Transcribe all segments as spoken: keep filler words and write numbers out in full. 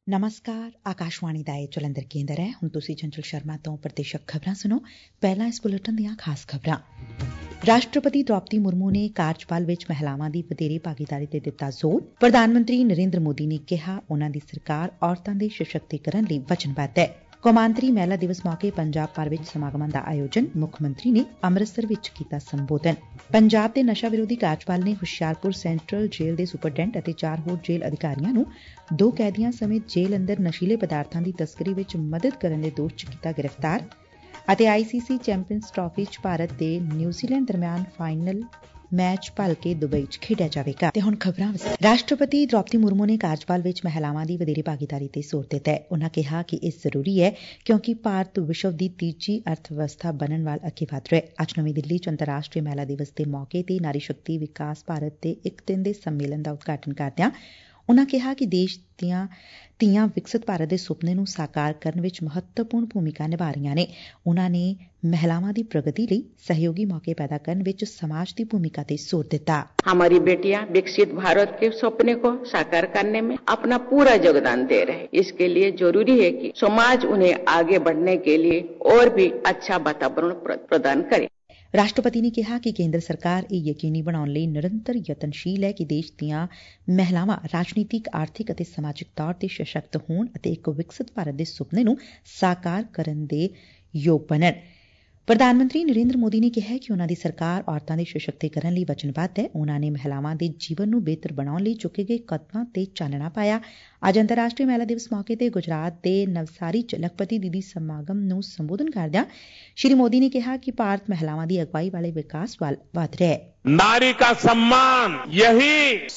ਨਮਸਕਾਰ ਆਕਾਸ਼ਵਾਣੀ ਦਾ ਇਹ ਜਲੰਧਰ ਕੇਂਦਰ ਹੈ। ਹੁਣ ਤੁਸੀਂ ਚੰਚਲ ਸ਼ਰਮਾ ਤੋਂ ਪ੍ਰਤੀਸ਼ਕ ਖਬਰਾਂ ਸੁਣੋ। ਪਹਿਲਾਂ ਇਸ ਬੁਲੇਟਿਨ ਦੀਆਂ ਖਾਸ ਖਬਰਾਂ। ਰਾਸ਼ਟਰਪਤੀ ਦ੍ਰੌਪਦੀ ਮੁਰਮੂ ਨੇ ਕਾਰਜਪਾਲ ਵਿੱਚ ਮਹਿਲਾਵਾਂ ਦੀ ਵਧੇਰੇ ਭਾਗੀਦਾਰੀ ਤੇ ਦਿੱਤਾ ਜ਼ੋਰ। ਪ੍ਰਧਾਨ ਮੰਤਰੀ ਨਰਿੰਦਰ ਮੋਦੀ ਨੇ ਕਿਹਾ ਉਨ੍ਹਾਂ ਦੀ ਸਰਕਾਰ ਔਰਤਾਂ ਦੇ ਸਸ਼ਕਤੀਕਰਨ ਲਈ ਵਚਨਬੱਧ ਹੈ। ਕੌਮਾਂਤਰੀ ਮਹਿਲਾ ਦਿਵਸ ਮੌਕੇ ਪੰਜਾਬ ਭਰ ਵਿੱਚ ਸਮਾਗਮਾਂ ਦਾ ਆਯੋਜਨ। ਮੁੱਖ ਮੰਤਰੀ ਨੇ ਅੰਮ੍ਰਿਤਸਰ ਵਿੱਚ ਕੀਤਾ ਸੰਬੋਧਨ। ਪੰਜਾਬ ਦੇ ਨਸ਼ਾ ਵਿਰੋਧੀ ਕਾਰਜਪਾਲ ਨੇ ਹੁਸ਼ਿਆਰਪੁਰ ਸੈਂਟਰਲ ਜੇਲ੍ਹ ਦੇ ਸੁਪਰਡੈਂਟ ਅਤੇ ਚਾਰ ਹੋਰ ਜੇਲ੍ਹ ਅਧਿਕਾਰੀਆਂ ਨੂੰ ਦੋ ਕੈਦੀਆਂ ਸਮੇਤ ਜੇਲ੍ਹ ਅੰਦਰ ਨਸ਼ੀਲੇ ਪਦਾਰਥਾਂ ਦੀ ਤਸਕਰੀ ਵਿੱਚ ਮਦਦ ਕਰਨ ਦੇ ਦੋਸ਼ 'ਚ ਕੀਤਾ ਗ੍ਰਿਫਤਾਰ। ਅਤੇ I C C Champions trophy 'ਚ ਭਾਰਤ ਤੇ ਨਿਊਜ਼ੀਲੈਂਡ ਦਰਮਿਆਨ ਫਾਈਨਲ ਮੈਚ ਭਲਕੇ ਦੁਬਈ 'ਚ ਖੇਡਿਆ ਜਾਵੇਗਾ। ਤੇ ਹੁਣ ਖਬਰਾਂ ਵਿਸਥਾਰ। ਰਾਸ਼ਟਰਪਤੀ ਦ੍ਰੌਪਦੀ ਮੁਰਮੂ ਨੇ ਕਾਰਜਪਾਲ ਵਿੱਚ ਮਹਿਲਾਵਾਂ ਦੀ ਵਧੇਰੇ ਭਾਗੀਦਾਰੀ ਤੇ ਜ਼ੋਰ ਦਿੱਤਾ ਹੈ। ਉਨ੍ਹਾਂ ਕਿਹਾ ਕਿ ਇਹ ਜ਼ਰੂਰੀ ਹੈ ਕਿਉਂਕਿ ਭਾਰਤ ਵਿਸ਼ਵ ਦੀ ਤੀਜੀ ਅਰਥ ਵਿਵਸਥਾ ਬਣਨ ਵੱਲ ਅੱਗੇ ਵਧ ਰਿਹਾ ਹੈ। ਅੱਜ ਨਵੀਂ ਦਿੱਲੀ 'ਚ ਅੰਤਰਰਾਸ਼ਟਰੀ ਮਹਿਲਾ ਦਿਵਸ ਦੇ ਮੌਕੇ ਤੇ ਨਾਰੀ ਸ਼ਕਤੀ ਵਿਕਾਸ ਭਾਰਤ ਦੇ ਇੱਕ ਦਿਨ ਦੇ ਸੰਮੇਲਨ ਦਾ ਉਦਘਾਟਨ ਕਰਦਿਆਂ ਉਨ੍ਹਾਂ ਕਿਹਾ ਕਿ ਦੇਸ਼ ਦੀਆਂ ਧੀਆਂ ਵਿਕਸਿਤ ਭਾਰਤ ਦੇ ਸੁਪਨੇ ਨੂੰ ਸਾਕਾਰ ਕਰਨ ਵਿੱਚ ਮਹੱਤਵਪੂਰਨ ਭੂਮਿਕਾ ਨਿਭਾ ਰਹੀਆਂ ਨੇ। ਉਨ੍ਹਾਂ ਨੇ महिलाओं की प्रगति लिए सहयोगी मौके पैदा करने विच समाज की भूमिका ते जोर दिता। हमारी बेटियां विकसित भारत के सपने को साकार करने में अपना पूरा योगदान दे रहे हैं। इसके लिए जरूरी है कि समाज उन्हें आगे बढ़ने के लिए और भी अच्छा वातावरण प्रदान करे। ਰਾਸ਼ਟਰਪਤੀ ਨੇ ਕਿਹਾ ਕਿ ਕੇਂਦਰ ਸਰਕਾਰ ਇਹ ਯਕੀਨੀ ਬਣਾਉਣ ਲਈ ਨਿਰੰਤਰ ਯਤਨਸ਼ੀਲ ਹੈ ਕਿ ਦੇਸ਼ ਦੀਆਂ ਮਹਿਲਾਵਾਂ ਰਾਜਨੀਤਿਕ, ਆਰਥਿਕ ਅਤੇ ਸਮਾਜਿਕ ਤੌਰ ਤੇ ਸਸ਼ਕਤ ਹੋਣ ਅਤੇ ਇੱਕ ਵਿਕਸਿਤ ਭਾਰਤ ਦੇ ਸੁਪਨੇ ਨੂੰ ਸਾਕਾਰ ਕਰਨ ਦੇ ਯੋਗ ਬਣਨ। ਪ੍ਰਧਾਨ ਮੰਤਰੀ ਨਰਿੰਦਰ ਮੋਦੀ ਨੇ ਕਿਹਾ ਕਿ ਉਨ੍ਹਾਂ ਦੀ ਸਰਕਾਰ ਔਰਤਾਂ ਦੇ ਸਸ਼ਕਤੀਕਰਨ ਲਈ ਵਚਨਬੱਧ ਹੈ। ਉਨ੍ਹਾਂ ਨੇ ਮਹਿਲਾਵਾਂ ਦੇ ਜੀਵਨ ਨੂੰ ਬਿਹਤਰ ਬਣਾਉਣ ਲਈ ਚੁੱਕੇ ਗਏ ਕਦਮਾਂ ਤੇ ਚਾਨਣਾ ਪਾਇਆ। ਅੱਜ ਅੰਤਰਰਾਸ਼ਟਰੀ ਮਹਿਲਾ ਦਿਵਸ ਮੌਕੇ ਤੇ ਗੁਜਰਾਤ ਦੇ ਨਵਸਾਰੀ 'ਚ ਲਖਪਤੀ ਦੀਦੀ ਸਮਾਗਮ ਨੂੰ ਸੰਬੋਧਨ ਕਰਦਿਆਂ ਸ਼੍ਰੀ ਮੋਦੀ ਨੇ ਕਿਹਾ ਕਿ ਭਾਰਤ ਮਹਿਲਾਵਾਂ ਦੀ ਅਗਵਾਈ ਵਾਲੇ ਵਿਕਾਸ ਵੱਲ ਵਧ ਰਿਹਾ ਹੈ। नारी का सम्मान यही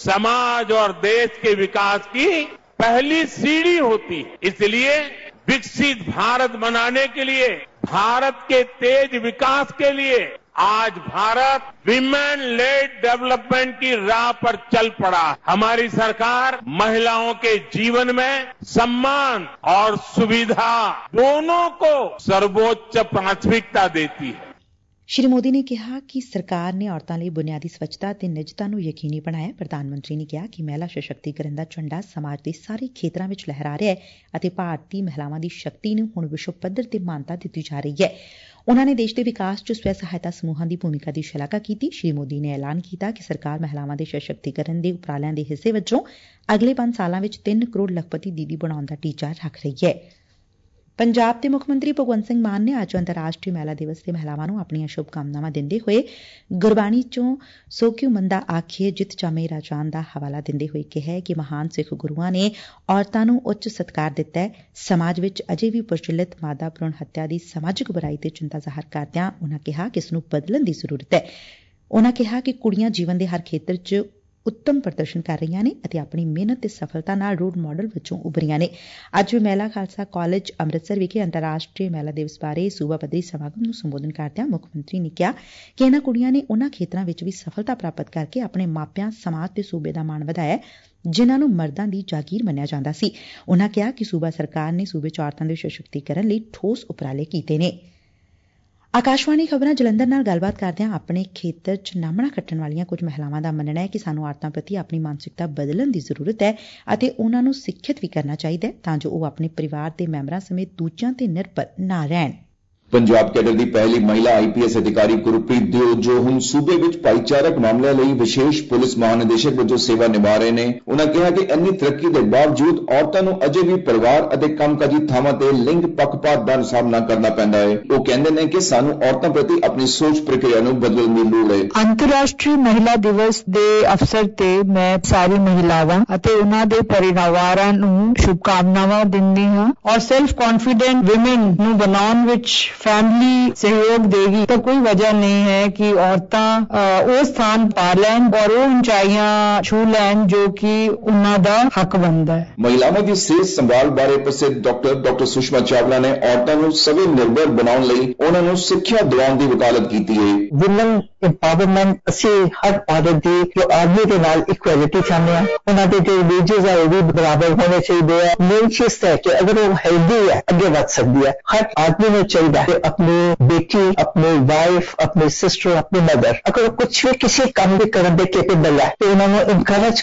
समाज और देश के विकास की पहली सीढ़ी होती है। इसलिए विकसित भारत बनाने के लिए, भारत के तेज विकास के लिए आज भारत विमेन लेड डेवलपमेंट की राह पर चल पड़ा। हमारी सरकार महिलाओं के जीवन में सम्मान और सुविधा दोनों को सर्वोच्च प्राथमिकता देती है। ਸ਼੍ਰੀ ਮੋਦੀ ਨੇ ਕਿਹਾ ਕਿ ਸਰਕਾਰ ਨੇ ਔਰਤਾਂ ਲਈ ਬੁਨਿਆਦੀ ਸਵੱਛਤਾ ਤੇ ਨਿੱਜਤਾ ਨੂੰ ਯਕੀਨੀ ਬਣਾਇਆ। ਪ੍ਰਧਾਨ ਮੰਤਰੀ ਨੇ ਕਿਹਾ ਕਿ ਮਹਿਲਾ ਸਸ਼ਕਤੀਕਰਨ ਦਾ ਝੰਡਾ ਸਮਾਜ ਦੇ ਸਾਰੇ ਖੇਤਰਾਂ ਵਿੱਚ ਲਹਿਰਾ ਰਿਹਾ ਹੈ ਅਤੇ ਭਾਰਤੀ ਮਹਿਲਾਵਾਂ ਦੀ ਸ਼ਕਤੀ ਨੂੰ ਹੁਣ ਵਿਸ਼ਵ ਪੱਧਰ ਤੇ ਮਾਨਤਾ ਦਿੱਤੀ ਜਾ ਰਹੀ ਹੈ। ਉਨ੍ਹਾਂ ਨੇ ਦੇਸ਼ ਦੇ ਵਿਕਾਸ 'ਚ ਸਵੈ ਸਹਾਇਤਾ ਸਮੂਹਾਂ ਦੀ ਭੂਮਿਕਾ ਦੀ ਸ਼ਲਾਘਾ ਕੀਤੀ। ਸ਼੍ਰੀ ਮੋਦੀ ਨੇ ਐਲਾਨ ਕੀਤਾ ਕਿ ਸਰਕਾਰ ਮਹਿਲਾਵਾਂ ਦੇ ਸਸ਼ਕਤੀਕਰਨ ਦੇ ਉਪਰਾਲਿਆਂ ਦੇ ਹਿੱਸੇ ਵਜੋਂ ਅਗਲੇ ਪੰਜ ਸਾਲਾਂ ਵਿੱਚ ਤਿੰਨ ਕਰੋੜ ਲਖਪਤੀ ਦੀਦੀ ਬਣਾਉਣ ਦਾ ਟੀਚਾ ਰੱਖ ਰਹੀ ਹੈ। ਪੰਜਾਬ ਦੇ ਮੁੱਖ ਮੰਤਰੀ ਭਗਵੰਤ ਸਿੰਘ ਮਾਨ ਨੇ ਅੱਜ ਅੰਤਰਰਾਸ਼ਟਰੀ ਮਹਿਲਾ ਦਿਵਸ ਤੇ ਮਹਿਲਾਵਾਂ ਨੂੰ ਆਪਣੀਆਂ ਸ਼ੁਭ ਕਾਮਨਾਵਾਂ ਦਿੰਦੇ ਹੋਏ ਗੁਰਬਾਣੀ 'ਚੋਂ ਸੋ ਕਿਉ ਮੰਦਾ ਆਖੀਏ ਜਿਤ ਚਾਮੇ ਰਾਜਾਨ ਦਾ ਹਵਾਲਾ ਦਿੰਦੇ ਹੋਏ ਕਿਹਾ ਕਿ ਮਹਾਨ ਸਿੱਖ ਗੁਰੂਆਂ ਨੇ ਔਰਤਾਂ ਨੂੰ ਉੱਚ ਸਤਿਕਾਰ ਦਿੱਤਾ ਹੈ। ਸਮਾਜ ਵਿੱਚ ਅਜੇ ਵੀ ਪ੍ਰਚਲਿਤ ਮਾਦਾ ਭਰੂਣ ਹੱਤਿਆ ਦੀ ਸਮਾਜਿਕ ਬੁਰਾਈ ਤੇ ਚਿੰਤਾ ਜ਼ਾਹਰ ਕਰਦਿਆਂ ਉਨ੍ਹਾਂ ਕਿਹਾ ਕਿ ਇਸ ਨੂੰ ਬਦਲਣ ਦੀ ਜ਼ਰੂਰਤ ਹੈ। ਉਨ੍ਹਾਂ ਕਿਹਾ ਕਿ ਕੁੜੀਆਂ ਜੀਵਨ ਦੇ ਹਰ ਖੇਤਰ 'ਚ ਉੱਤਮ ਪ੍ਰਦਰਸ਼ਨ ਕਰ ਰਹੀਆਂ ਨੇ ਅਤੇ ਆਪਣੀ ਮਿਹਨਤ ਤੇ ਸਫਲਤਾ ਨਾਲ ਰੋਲ ਮਾਡਲ ਵਜੋਂ ਉਭਰੀਆਂ ਨੇ। ਅੱਜ ਮਹਿਲਾ ਖਾਲਸਾ ਕਾਲਜ ਅੰਮ੍ਰਿਤਸਰ ਵਿਖੇ ਅੰਤਰਰਾਸ਼ਟਰੀ ਮਹਿਲਾ ਦਿਵਸ ਬਾਰੇ ਸੂਬਾ ਪੱਧਰੀ ਸਮਾਗਮ ਨੂੰ ਸੰਬੋਧਨ ਕਰਦਿਆਂ ਮੁੱਖ ਮੰਤਰੀ ਨੇ ਕਿਹਾ ਕਿ ਇਨ੍ਹਾਂ ਕੁੜੀਆਂ ਨੇ ਉਨ੍ਹਾਂ ਖੇਤਰਾਂ ਵਿੱਚ ਵੀ ਸਫਲਤਾ ਪ੍ਰਾਪਤ ਕਰਕੇ ਆਪਣੇ ਮਾਪਿਆਂ, ਸਮਾਜ ਤੇ ਸੂਬੇ ਦਾ ਮਾਣ ਵਧਾਇਆ ਜਿਨ੍ਹਾਂ ਨੂੰ ਮਰਦਾਂ ਦੀ ਜਾਗੀਰ ਮੰਨਿਆ ਜਾਂਦਾ ਸੀ। ਉਨ੍ਹਾਂ ਕਿਹਾ ਕਿ ਸੂਬਾ ਸਰਕਾਰ ਨੇ ਸੂਬੇ 'ਚ ਔਰਤਾਂ ਦੇ ਸਸ਼ਕਤੀਕਰਨ ਲਈ ਠੋਸ ਉਪਰਾਲੇ ਕੀਤੇ ਨੇ। ਆਕਾਸ਼ਵਾਣੀ ਖਬਰਾਂ ਜਲੰਧਰ ਨਾਲ ਗੱਲਬਾਤ ਕਰਦਿਆਂ ਆਪਣੇ ਖੇਤਰ 'ਚ ਨਾਮਣਾ ਖੱਟਣ ਵਾਲੀਆਂ ਕੁਝ ਮਹਿਲਾਵਾਂ ਦਾ ਮੰਨਣਾ ਹੈ ਕਿ ਸਾਨੂੰ ਔਰਤਾਂ ਪ੍ਰਤੀ ਆਪਣੀ ਮਾਨਸਿਕਤਾ ਬਦਲਣ ਦੀ ਜ਼ਰੂਰਤ ਹੈ ਅਤੇ ਉਨ੍ਹਾਂ ਨੂੰ ਸਿੱਖਿਅਤ ਵੀ ਕਰਨਾ ਚਾਹੀਦਾ ਹੈ ਤਾਂ ਜੋ ਉਹ ਆਪਣੇ ਪਰਿਵਾਰ ਦੇ ਮੈਂਬਰਾਂ ਸਮੇਤ ਦੂਜਿਆਂ ਤੇ ਨਿਰਭਰ ਨਾ ਰਹਿਣ। ਪੰਜਾਬ ਕੈਡਰ ਦੀ ਪਹਿਲੀ ਮਹਿਲਾ ਆਈ ਪੀ ਐਸ ਅਧਿਕਾਰੀ ਗੁਰਪ੍ਰੀਤ ਦਿਓ ਜੋ ਹੁਣ ਸੂਬੇ ਵਿੱਚ ਭਾਈਚਾਰਕ ਮਾਮਲਿਆਂ ਲਈ ਵਿਸ਼ੇਸ਼ ਪੁਲਿਸ ਮਹਾਨਿਦੇਸ਼ਕ ਵਜੋਂ ਸੇਵਾ ਨਿਭਾ ਰਹੇ ਨੇ। ਉਨ੍ਹਾਂ ਕਿਹਾ ਕਿ ਇੰਨੀ ਤਰੱਕੀ ਦੇ ਬਾਵਜੂਦ ਔਰਤਾਂ ਨੂੰ ਅਜੇ ਵੀ ਪਰਿਵਾਰ ਅਤੇ ਕੰਮਕਾਜੀ ਥਾਵਾਂ ਤੇ ਲਿੰਗ ਪੱਖਪਾਤ ਦਾ ਸਾਹਮਣਾ ਕਰਨਾ ਪੈਂਦਾ ਹੈ। ਉਹ ਕਹਿੰਦੇ ਨੇ ਕਿ ਸਾਨੂੰ ਔਰਤਾਂ ਪ੍ਰਤੀ ਆਪਣੀ ਸੋਚ ਪ੍ਰਕਿਰਿਆ ਨੂੰ ਬਦਲਣ ਦੀ ਲੋੜ ਹੈ। ਅੰਤਰਰਾਸ਼ਟਰੀ ਮਹਿਲਾ ਦਿਵਸ ਦੇ ਅਵਸਰ ਤੇ ਮੈਂ ਸਾਰੀ ਮਹਿਲਾਵਾਂ ਅਤੇ ਉਨ੍ਹਾਂ ਦੇ ਪਰਿਵਾਰਾਂ ਨੂੰ ਸ਼ੁਭਕਾਮਨਾਵਾਂ ਦਿੰਦੀ ਹਾਂ ਔਰ ਸੈਲਫ ਕੌਨਫੀਡੈਂਟ ਵਿਮਨ ਨੂੰ ਬਣਾਉਣ ਵਿੱਚ ਫੈਮਿਲੀ ਸਹਿਯੋਗ ਦੇਗੀ ਤਾਂ ਕੋਈ ਵਜ੍ਹਾ ਨਹੀਂ ਹੈ ਕਿ ਔਰਤਾਂ ਉਹ ਸਥਾਨ ਪਾ ਲੈਣ ਔਰ ਉਹ ਉਚਾਈਆਂ ਛੂ ਲੈਣ ਜੋ ਕਿ ਉਹਨਾਂ ਦਾ ਹੱਕ ਬਣਦਾ ਹੈ। ਮਹਿਲਾਵਾਂ ਦੀ ਸਿਹਤ ਸੰਭਾਲ ਬਾਰੇ ਪ੍ਰਸਿੱਧ ਡਾਕਟਰ ਡਾਕਟਰ ਸੁਸ਼ਮਾ ਚਾਵਲਾ ਨੇ ਔਰਤਾਂ ਨੂੰ ਸਵੈ ਨਿਰਭਰ ਬਣਾਉਣ ਲਈ ਉਹਨਾਂ ਨੂੰ ਸਿੱਖਿਆ ਦਿਵਾਉਣ ਦੀ ਵਕਾਲਤ ਕੀਤੀ ਹੈ। ਵੂਮਨ ਇੰਪਾਵਰਮੈਂਟ ਅਸੀਂ ਹਰ ਔਰਤ ਦੀ ਜੋ ਆਦਮੀ ਦੇ ਨਾਲ ਇਕੁਐਲਿਟੀ ਚਾਹੁੰਦੇ ਹਾਂ, ਉਹਨਾਂ ਦੇ ਜੋ ਵੇਜਸ ਆ ਉਹ ਵੀ ਬਰਾਬਰ ਹੋਣੇ ਚਾਹੀਦੇ ਆ। ਮੇਨ ਚੀਜ਼ ਹੈ ਕਿ ਅਗਰ ਉਹ ਹੈਲਦੀ ਹੈ ਅੱਗੇ ਵੱਧ ਸਕਦੀ ਹੈ। ਹਰ ਆਦਮੀ ਨੂੰ ਚਾਹੀਦਾ ਹੈ अपनी बेटी, अपनी वाइफ, अपनी सिस्टर, अपनी मदर अगर कुछ भी किसी काम भी करने के केपेबल है तो उन्होंने इनकरेज करन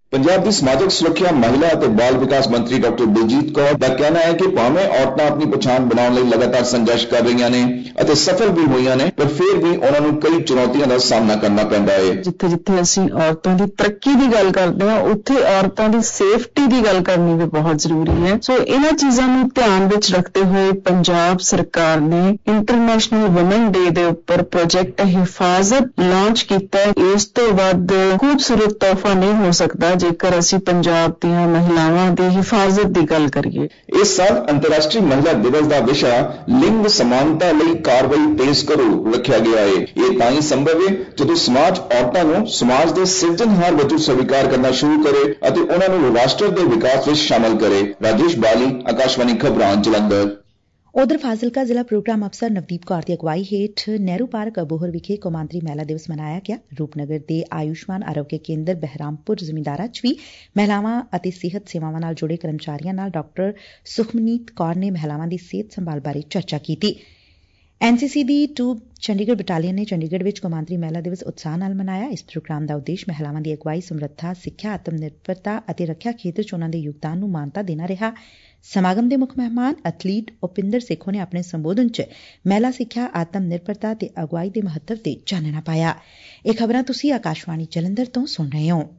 ਪੰਜਾਬ ਦੀ ਸਮਾਜਿਕ ਸੁਰੱਖਿਆ, ਮਹਿਲਾ ਅਤੇ ਬਾਲ ਵਿਕਾਸ ਮੰਤਰੀ ਡਾਕਟਰ ਬਲਜੀਤ ਕੌਰ ਦਾ ਕਹਿਣਾ ਹੈ ਕਿ ਭਾਵੇਂ ਔਰਤਾਂ ਆਪਣੀ ਪਛਾਣ ਬਣਾਉਣ ਲਈ ਲਗਾਤਾਰ ਸੰਘਰਸ਼ ਕਰ ਰਹੀਆਂ ਨੇ ਅਤੇ ਸਫਲ ਵੀ ਹੋਈਆਂ ਨੇ, ਪਰ ਫਿਰ ਵੀ ਉਹਨਾਂ ਨੂੰ ਕਈ ਚੁਣੌਤੀਆਂ ਦਾ ਸਾਹਮਣਾ ਕਰਨਾ ਪੈਂਦਾ ਹੈ। ਜਿੱਥੇ ਜਿੱਥੇ ਅਸੀਂ ਔਰਤਾਂ ਦੀ ਤਰੱਕੀ ਦੀ ਗੱਲ ਕਰਦੇ ਹਾਂ, ਉੱਥੇ ਔਰਤਾਂ ਦੀ ਸੇਫਟੀ ਦੀ ਗੱਲ ਕਰਨੀ ਵੀ ਬਹੁਤ ਜ਼ਰੂਰੀ ਹੈ। ਸੋ ਇਹਨਾਂ ਚੀਜ਼ਾਂ ਨੂੰ ਧਿਆਨ ਵਿੱਚ ਰੱਖਦੇ ਹੋਏ ਪੰਜਾਬ ਸਰਕਾਰ ਨੇ ਇੰਟਰਨੈਸ਼ਨਲ ਵੂਮਨ ਡੇ ਦੇ ਉੱਪਰ ਪ੍ਰੋਜੈਕਟ ਹਿਫਾਜ਼ਤ ਲਾਂਚ ਕੀਤਾ ਹੈ। ਇਸ ਤੋਂ ਵੱਧ ਖੂਬਸੂਰਤ ਤੋਹਫਾ ਨਹੀਂ ਹੋ ਸਕਦਾ ਜੇਕਰ ਅਸੀਂ ਪੰਜਾਬ ਦੀਆਂ ਮਹਿਲਾਵਾਂ ਦੀ ਹਿਫਾਜ਼ਤ ਦੀ ਗੱਲ ਕਰੀਏ। ਇਸ ਸਾਲ ਅੰਤਰਰਾਸ਼ਟਰੀ ਮਹਿਲਾ ਦਿਵਸ ਦਾ ਵਿਸ਼ਾ ਲਿੰਗ ਸਮਾਨਤਾ ਲਈ ਕਾਰਵਾਈ ਤੇਜ਼ ਕਰੋ ਰੱਖਿਆ ਗਿਆ ਹੈ। ਇਹ ਤਾਂ ਹੀ ਸੰਭਵ ਹੈ ਜਦੋਂ ਸਮਾਜ ਔਰਤਾਂ ਨੂੰ ਸਮਾਜ ਦੇ ਸਿਰਜਣਹਾਰ ਵਜੋਂ ਸਵੀਕਾਰ ਕਰਨਾ ਸ਼ੁਰੂ ਕਰੇ ਅਤੇ ਉਹਨਾਂ ਨੂੰ ਰਾਸ਼ਟਰ ਦੇ ਵਿਕਾਸ ਵਿੱਚ ਸ਼ਾਮਲ ਕਰੇ। ਰਾਜੇਸ਼ ਬਾਲੀ, ਆਕਾਸ਼ਵਾਣੀ ਖਬਰਾਂ, ਜਲੰਧਰ। ਉਧਰ ਫਾਜ਼ਿਲਕਾ ਜ਼ਿਲ੍ਹਾ ਪ੍ਰੋਗਰਾਮ ਅਫਸਰ ਨਵਦੀਪ ਕੌਰ ਦੀ ਅਗਵਾਈ ਹੇਠ ਨਹਿਰੂ ਪਾਰਕ ਅਬੋਹਰ ਵਿਖੇ ਕੌਮਾਂਤਰੀ ਮਹਿਲਾ ਦਿਵਸ ਮਨਾਇਆ ਗਿਆ। ਰੂਪਨਗਰ ਦੇ ਆਯੁਸ਼ਮਾਨ ਆਰੋਗਯ ਕੇਂਦਰ ਬਹਿਰਾਮਪੁਰ ਜ਼ਮੀਂਦਾਰਾ ਚ ਵੀ ਮਹਿਲਾਵਾਂ ਅਤੇ ਸਿਹਤ ਸੇਵਾਵਾਂ ਨਾਲ ਜੁੜੇ ਕਰਮਚਾਰੀਆਂ ਨਾਲ ਡਾਕਟਰ ਸੁਖਮਨੀਤ ਕੌਰ ਨੇ ਮਹਿਲਾਵਾਂ ਦੀ ਸਿਹਤ ਸੰਭਾਲ ਬਾਰੇ ਚਰਚਾ ਕੀਤੀ। ਐਨ ਸੀ ਸੀ ਦੀ ਟੂ ਚੰਡੀਗੜ੍ਹ ਬਟਾਲੀਅਨ ਨੇ ਚੰਡੀਗੜ੍ਹ ਵਿੱਚ ਕੌਮਾਂਤਰੀ ਮਹਿਲਾ ਦਿਵਸ ਉਤਸ਼ਾਹ ਨਾਲ ਮਨਾਇਆ। ਇਸ ਪ੍ਰੋਗਰਾਮ ਦਾ ਉਦੇਸ਼ ਮਹਿਲਾਵਾਂ ਦੀ ਅਗਵਾਈ, ਸਮਰੱਥਾ, ਸਿੱਖਿਆ, ਆਤਮ ਨਿਰਭਰਤਾ ਅਤੇ ਰੱਖਿਆ ਖੇਤਰ ਚ ਉਨਾਂ ਦੇ ਯੋਗਦਾਨ ਨੂੰ ਮਾਨਤਾ ਦੇਣਾ ਰਿਹਾ। ਸਮਾਗਮ ਦੇ ਮੁੱਖ ਮਹਿਮਾਨ ਐਥਲੀਟ ਉਪਿੰਦਰ ਸੇਖੋ ਨੇ ਆਪਣੇ ਸੰਬੋਧਨ ਚ ਮਹਿਲਾ ਸਿੱਖਿਆ, ਆਤਮ ਨਿਰਭਰਤਾ ਤੇ ਅਗਵਾਈ ਦੇ ਮਹੱਤਵ ਤੇ ਚਾਨਣਾ ਪਾਇਆ। ਇਹ ਖਬਰਾਂ ਤੁਸੀਂ ਆਕਾਸ਼ਵਾਣੀ ਜਲੰਧਰ ਤੋਂ ਸੁਣ ਰਹੇ ਹੋ।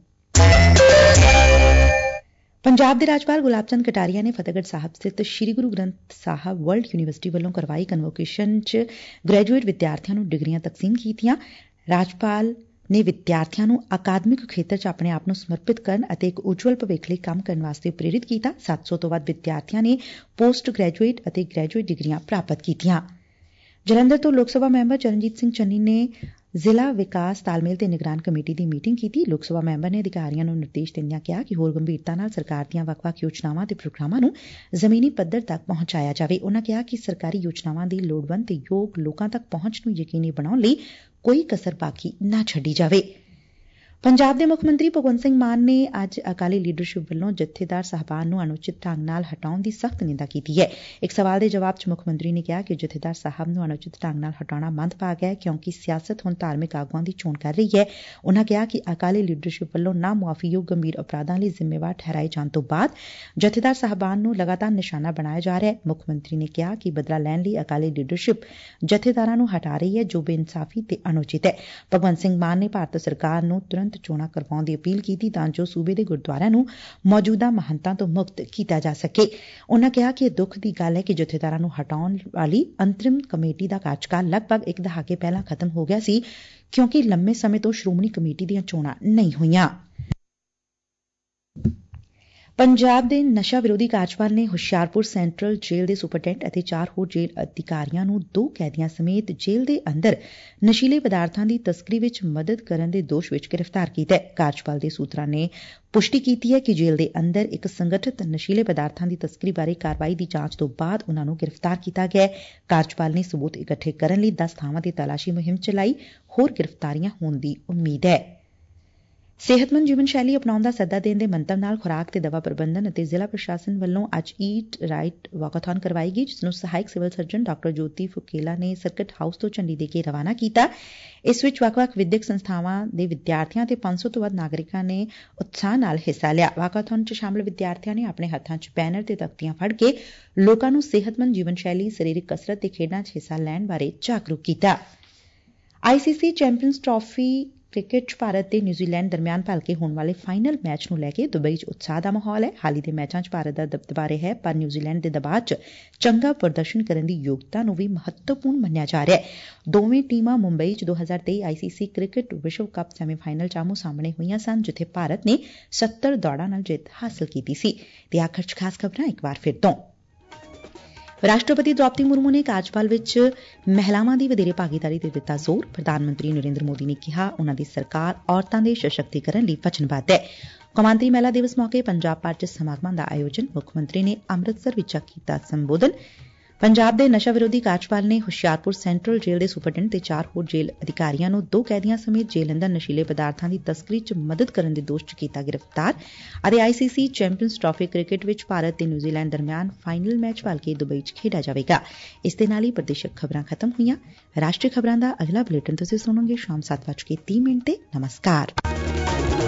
ਪੰਜਾਬ ਦੇ ਰਾਜਪਾਲ ਗੁਲਾਬ ਚੰਦ ਕਟਾਰੀਆ ਨੇ ਫਤਿਹਗੜ੍ਹ ਸਾਹਿਬ ਸਥਿਤ ਸ੍ਰੀ ਗੁਰੂ ਗ੍ਰੰਥ ਸਾਹਿਬ ਵਰਲਡ ਯੂਨੀਵਰਸਿਟੀ ਵੱਲੋਂ ਕਰਵਾਈ ਕਨਵੋਕੇਸ਼ਨ ਚ ਗ੍ਰੈਜੂਏਟ ਵਿਦਿਆਰਥੀਆਂ ਨੂੰ ਡਿਗਰੀਆਂ ਤਕਸੀਮ ਕੀਤੀਆਂ। ਰਾਜਪਾਲ ਨੇ ਵਿਦਿਆਰਥੀਆਂ ਨੂੰ ਅਕਾਦਮਿਕ ਖੇਤਰ ਚ ਆਪਣੇ ਆਪ ਨੂੰ ਸਮਰਪਿਤ ਕਰਨ ਅਤੇ ਇੱਕ ਉਜਵਲ ਭਵਿੱਖ ਲਈ ਕੰਮ ਕਰਨ ਵਾਸਤੇ ਪ੍ਰੇਰਿਤ ਕੀਤਾ। ਸੱਤ ਸੌ ਤੋਂ ਵੱਧ ਵਿਦਿਆਰਥੀਆਂ ਨੇ ਪੋਸਟ ਗ੍ਰੈਜੂਏਟ ਅਤੇ ਗ੍ਰੈਜੂਏਟ ਡਿਗਰੀਆਂ ਪ੍ਰਾਪਤ ਕੀਤੀਆਂ। ਜਲੰਧਰ ਤੋਂ ਲੋਕ ਸਭਾ ਮੈਂਬਰ ਚਰਨਜੀਤ ਸਿੰਘ ਚੰਨੀ ਨੇ ਜ਼ਿਲ੍ਹਾ ਵਿਕਾਸ ਤਾਲਮੇਲ ਤੇ ਨਿਗਰਾਨ ਕਮੇਟੀ ਦੀ ਮੀਟਿੰਗ ਕੀਤੀ। ਲੋਕ ਸਭਾ ਮੈਂਬਰ ਨੇ ਅਧਿਕਾਰੀਆਂ ਨੂੰ ਨਿਰਦੇਸ਼ ਦਿੰਦਿਆਂ ਕਿਹਾ ਕਿ ਹੋਰ ਗੰਭੀਰਤਾ ਨਾਲ ਸਰਕਾਰ ਦੀਆਂ ਵੱਖ-ਵੱਖ ਯੋਜਨਾਵਾਂ ਤੇ ਪ੍ਰੋਗਰਾਮਾਂ ਨੂੰ ਜ਼ਮੀਨੀ ਪੱਧਰ ਤੱਕ ਪਹੁੰਚਾਇਆ ਜਾਵੇ। ਉਨਾਂ ਕਿਹਾ ਕਿ ਸਰਕਾਰੀ ਯੋਜਨਾਵਾਂ ਦੀ ਲੋੜਵੰਦ ਤੇ ਯੋਗ ਲੋਕਾਂ ਤੱਕ ਪਹੁੰਚ ਨੂੰ ਯਕੀਨੀ ਬਣਾਉਣ ਲਈ ਕੋਈ ਕਸਰ ਬਾਕੀ ਨਾ ਛੱਡੀ ਜਾਵੇ। ਪੰਜਾਬ ਦੇ ਮੁੱਖ ਮੰਤਰੀ ਭਗਵੰਤ ਸਿੰਘ ਮਾਨ ਨੇ ਅੱਜ ਅਕਾਲੀ ਲੀਡਰਸ਼ਿਪ ਵੱਲੋਂ ਜਥੇਦਾਰ ਸਾਹਿਬਾਨ ਨੂੰ ਅਨੁਚਿਤ ਢੰਗ ਨਾਲ ਹਟਾਉਣ ਦੀ ਸਖਤ ਨਿੰਦਾ ਕੀਤੀ ਹੈ। ਇੱਕ ਸਵਾਲ ਦੇ ਜਵਾਬ ਚ ਮੁੱਖ ਮੰਤਰੀ ਨੇ ਕਿਹਾ ਕਿ ਜਥੇਦਾਰ ਸਾਹਿਬ ਨੂੰ ਅਨੁਚਿਤ ਢੰਗ ਨਾਲ ਹਟਾਉਣਾ ਮੰਦਭਾਗਾ ਹੈ ਕਿਉਂਕਿ ਸਿਆਸਤ ਹੁਣ ਧਾਰਮਿਕ ਆਗੂਆਂ ਦੀ ਚੋਣ ਕਰ ਰਹੀ ਹੈ। ਉਨਾਂ ਕਿਹਾ ਕਿ ਅਕਾਲੀ ਲੀਡਰਸ਼ਿਪ ਵੱਲੋਂ ਨਾ ਮੁਆਫ਼ੀਯੋਗ ਗੰਭੀਰ ਅਪਰਾਧਾਂ ਲਈ ਜ਼ਿੰਮੇਵਾਰ ਠਹਿਰਾਏ ਜਾਣ ਤੋਂ ਬਾਅਦ ਜਥੇਦਾਰ ਸਾਹਿਬਾਨ ਨੂੰ ਲਗਾਤਾਰ ਨਿਸ਼ਾਨਾ ਬਣਾਇਆ ਜਾ ਰਿਹਾ ਹੈ। ਮੁੱਖ ਮੰਤਰੀ ਨੇ ਕਿਹਾ ਕਿ ਬਦਲਾ ਲੈਣ ਲਈ ਅਕਾਲੀ ਲੀਡਰਸ਼ਿਪ ਜਥੇਦਾਰਾਂ ਨੂੰ ਹਟਾ ਰਹੀ ਹੈ ਜੋ ਬੇਇਨਸਾਫੀ ਤੇ ਅਨੁਚਿਤ ਹੈ। ਭਗਵੰਤ ਸਿੰਘ ਮਾਨ ਨੇ ਭਾਰਤ ਸਰਕਾਰ ਨੂੰ ਤੁਰੰਤ ਚੋਣਾਂ ਕਰਵਾਉਣ ਦੀ ਅਪੀਲ ਕੀਤੀ ਤਾਂ ਜੋ ਸੂਬੇ ਦੇ ਗੁਰਦੁਆਰਿਆਂ ਨੂੰ ਮੌਜੂਦਾ ਮਹੰਤਾਂ ਤੋਂ ਮੁਕਤ ਕੀਤਾ ਜਾ ਸਕੇ। ਉਨਾਂ ਕਿਹਾ ਕਿ ਇਹ ਦੁੱਖ ਦੀ ਗੱਲ ਹੈ ਕਿ ਜਥੇਦਾਰਾਂ ਨੂੰ ਹਟਾਉਣ ਵਾਲੀ ਅੰਤਰਿਮ ਕਮੇਟੀ ਦਾ ਕਾਰਜਕਾਲ ਲਗਭਗ ਇੱਕ ਦਹਾਕੇ ਪਹਿਲਾਂ ਖਤਮ ਹੋ ਗਿਆ ਸੀ ਕਿਉਂਕਿ ਲੰਮੇ ਸਮੇਂ ਤੋਂ ਸ਼੍ਰੋਮਣੀ ਕਮੇਟੀ ਦੀਆਂ ਚੋਣਾਂ ਨਹੀਂ ਹੋਈਆਂ। ਪੰਜਾਬ ਦੇ ਨਸ਼ਾ ਵਿਰੋਧੀ ਕਾਰਜਪਾਲ ਨੇ ਹੁਸ਼ਿਆਰਪੁਰ ਸੈਂਟਰਲ ਜੇਲ੍ਹ ਦੇ ਸੁਪਰਡੈਂਟ ਅਤੇ ਚਾਰ ਹੋਰ ਜੇਲ੍ਹ ਅਧਿਕਾਰੀਆਂ ਨੂੰ ਦੋ ਕੈਦੀਆਂ ਸਮੇਤ ਜੇਲ੍ਹ ਦੇ ਅੰਦਰ ਨਸ਼ੀਲੇ ਪਦਾਰਥਾਂ ਦੀ ਤਸਕਰੀ ਵਿੱਚ ਮਦਦ ਕਰਨ ਦੇ ਦੋਸ਼ ਵਿੱਚ ਗ੍ਰਿਫਤਾਰ ਕੀਤਾ ਹੈ। ਕਾਰਜਪਾਲ ਦੇ ਸੂਤਰਾਂ ਨੇ ਪੁਸ਼ਟੀ ਕੀਤੀ ਹੈ ਕਿ ਜੇਲ੍ਹ ਦੇ ਅੰਦਰ ਇੱਕ ਸੰਗਠਿਤ ਨਸ਼ੀਲੇ ਪਦਾਰਥਾਂ ਦੀ ਤਸਕਰੀ ਬਾਰੇ ਕਾਰਵਾਈ ਦੀ ਜਾਂਚ ਤੋਂ ਬਾਅਦ ਉਨ੍ਹਾਂ ਨੂੰ ਗ੍ਰਿਫਤਾਰ ਕੀਤਾ ਗਿਆ ਹੈ। ਕਾਰਜਪਾਲ ਨੇ ਸਬੂਤ ਇਕੱਠੇ ਕਰਨ ਲਈ ਦਸ ਥਾਵਾਂ ਤੇ ਤਲਾਸ਼ੀ ਮੁਹਿੰਮ ਚਲਾਈ। ਹੋਰ ਗ੍ਰਿਫਤਾਰੀਆਂ ਹੋਣ ਦੀ ਉਮੀਦ ਹੈ। ਸਿਹਤਮੰਦ ਜੀਵਨ ਸ਼ੈਲੀ ਅਪਣਾਉਣ ਦਾ ਸੱਦਾ ਦੇਣ ਦੇ ਮੰਤਵ ਨਾਲ ਖੁਰਾਕ ਤੇ ਦਵਾ ਪ੍ਰਬੰਧਨ ਅਤੇ ਜ਼ਿਲ੍ਹਾ ਪ੍ਰਸ਼ਾਸਨ ਵੱਲੋਂ ਅੱਜ ਈਟ ਰਾਈਟ ਵਾਕਾਥਨ ਕਰਵਾਈ ਗਈ, ਜਿਸ ਨੂੰ ਸਹਾਇਕ civil surgeon doctor Jyoti Phukela ਨੇ ਸਰਕਟ ਹਾਊਸ ਤੋਂ ਝੰਡੀ ਦੇ ਕੇ ਰਵਾਨਾ ਕੀਤਾ। ਇਸ ਵਿੱਚ ਵੱਖ-ਵੱਖ ਵਿਦਿਅਕ ਸੰਸਥਾਵਾਂ ਦੇ ਵਿਦਿਆਰਥੀਆਂ ਤੇ ਪੰਜ ਸੌ ਤੋਂ ਵੱਧ ਨਾਗਰਿਕਾਂ ਨੇ ਉਤਸ਼ਾਹ ਨਾਲ ਹਿੱਸਾ ਲਿਆ। ਵਾਕਾਥਨ ਚ ਸ਼ਾਮਲ ਵਿਦਿਆਰਥੀਆਂ ਨੇ ਆਪਣੇ ਹੱਥਾਂ ਚ ਬੈਨਰ ਤੇ ਤਖਤੀਆਂ ਫੜ ਕੇ ਲੋਕਾਂ ਨੂੰ ਸਿਹਤਮੰਦ ਜੀਵਨ ਸ਼ੈਲੀ, ਸਰੀਰਕ ਕਸਰਤ ਤੇ ਖੇਡਾਂ ਚ ਹਿੱਸਾ ਲੈਣ ਬਾਰੇ ਜਾਗਰੂਕ ਕੀਤਾ। I C C Champions Trophy cricket ਚ ਭਾਰਤ ਤੇ ਨਿਊਜ਼ੀਲੈਂਡ ਦਰਮਿਆਨ ਭਲਕੇ ਹੋਣ ਵਾਲੇ ਫਾਈਨਲ ਮੈਚ ਨੂੰ ਲੈ ਕੇ ਦੁਬਈ ਚ ਉਤਸ਼ਾਹ ਦਾ ਮਾਹੌਲ ਹੈ। ਹਾਲ ਹੀ ਦੇ ਮੈਚਾਂ ਚ ਭਾਰਤ ਦਾ ਦਬਦਬਾ ਰਿਹਾ ਹੈ, ਪਰ ਨਿਊਜ਼ੀਲੈਂਡ ਦੇ ਦਬਾਅ ਚ ਚੰਗਾ ਪ੍ਰਦਰਸ਼ਨ ਕਰਨ ਦੀ ਯੋਗਤਾ ਨੂੰ ਵੀ ਮਹੱਤਵਪੂਰਨ ਮੰਨਿਆ ਜਾ ਰਿਹਾ ਹੈ। ਦੋਵੇਂ ਟੀਮਾਂ ਮੁੰਬਈ ਚ ਦੋ ਹਜ਼ਾਰ ਤੇਈ ਆਈ ਸੀ ਸੀ ਕ੍ਰਿਕਟ ਵਿਸ਼ਵ ਕੱਪ ਸੈਮੀਫਾਈਨਲ ਚ ਆਮੋ ਸਾਹਮਣੇ ਹੋਈਆਂ ਸਨ, ਜਿੱਥੇ ਭਾਰਤ ਨੇ ਸੱਤਰ ਦੌੜਾਂ ਨਾਲ ਜਿੱਤ ਹਾਸਲ ਕੀਤੀ ਸੀ। ਤੇ ਆਖਰ ਚ ਖਾਸ ਖਬਰਾਂ ਇੱਕ ਵਾਰ ਫਿਰ ਤੋਂ। ਰਾਸ਼ਟਰਪਤੀ ਦ੍ਰੌਪਦੀ ਮੁਰਮੂ ਨੇ ਕਾਰਜਪਾਲ ਵਿੱਚ ਮਹਿਲਾਵਾਂ ਦੀ ਵਧੇਰੇ ਭਾਗੀਦਾਰੀ ਤੇ ਦਿੱਤਾ ਜ਼ੋਰ। ਪ੍ਰਧਾਨ ਮੰਤਰੀ ਨਰਿੰਦਰ ਮੋਦੀ ਨੇ ਕਿਹਾ ਉਨ੍ਹਾਂ ਦੀ ਸਰਕਾਰ ਔਰਤਾਂ ਦੇ ਸਸ਼ਕਤੀਕਰਨ ਲਈ ਵਚਨਬੱਧ ਹੈ। ਕੌਮਾਂਤਰੀ ਮਹਿਲਾ ਦਿਵਸ ਮੌਕੇ ਪੰਜਾਬ ਭਰ ਚ ਸਮਾਗਮਾਂ ਦਾ ਆਯੋਜਨ। ਮੁੱਖ ਮੰਤਰੀ ਨੇ ਅੰਮ੍ਰਿਤਸਰ ਵਿੱਚ ਕੀਤਾ ਸੰਬੋਧਨ। ਪੰਜਾਬ ਦੇ ਨਸ਼ਾ ਵਿਰੋਧੀ ਕਾਰਜਪਾਲ ਨੇ ਹੁਸ਼ਿਆਰਪੁਰ ਸੈਂਟਰਲ ਜੇਲ੍ਹ ਦੇ ਸੁਪਰਡੈਂਟ ਤੇ ਚਾਰ ਹੋਰ ਜੇਲ੍ਹ ਅਧਿਕਾਰੀਆਂ ਨੂੰ ਦੋ ਕੈਦੀਆਂ ਸਮੇਤ ਜੇਲ੍ਹ ਅੰਦਰ ਨਸ਼ੀਲੇ ਪਦਾਰਥਾਂ ਦੀ ਤਸਕਰੀ ਚ ਮਦਦ ਕਰਨ ਦੇ ਦੋਸ਼ ਚ ਕੀਤਾ ਗ੍ਰਿਫਤਾਰ। ਅਤੇ I C C Champions Trophy cricket ਵਿੱਚ ਭਾਰਤ ਤੇ ਨਿਊਜ਼ੀਲੈਂਡ ਦਰਮਿਆਨ ਫਾਈਨਲ ਮੈਚ ਭਲਕੇ ਦੁਬਈ ਚ ਖੇਡਿਆ ਜਾਵੇਗਾ। ਇਸ ਦੇ ਨਾਲ ਹੀ ਪ੍ਰਦੇਸ਼ਕ ਖਬਰਾਂ ਖਤਮ ਹੋਈਆਂ। ਰਾਸ਼ਟਰੀ ਖਬਰਾਂ ਦਾ ਅਗਲਾ ਬੁਲੇਟਿਨ ਤੁਸੀਂ ਸੁਣੋਗੇ ਸ਼ਾਮ ਸੱਤ ਵੱਜ ਕੇ ਤੀਹ ਮਿੰਟ ਤੇ। ਨਮਸਕਾਰ।